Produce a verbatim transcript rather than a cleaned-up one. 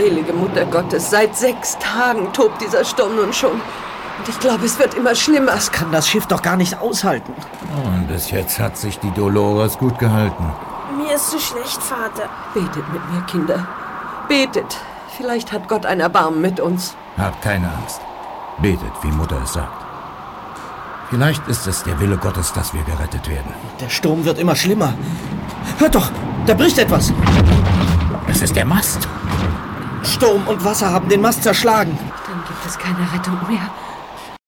Heilige Mutter Gottes, seit sechs Tagen tobt dieser Sturm nun schon. Und ich glaube, es wird immer schlimmer. Das kann das Schiff doch gar nicht aushalten. Und bis jetzt hat sich die Dolores gut gehalten. Mir ist so schlecht, Vater. Betet mit mir, Kinder. Betet. Vielleicht hat Gott ein Erbarmen mit uns. Habt keine Angst. Betet, wie Mutter es sagt. Vielleicht ist es der Wille Gottes, dass wir gerettet werden. Der Sturm wird immer schlimmer. Hört doch, da bricht etwas. Es ist der Mast. Sturm und Wasser haben den Mast zerschlagen. Dann gibt es keine Rettung mehr.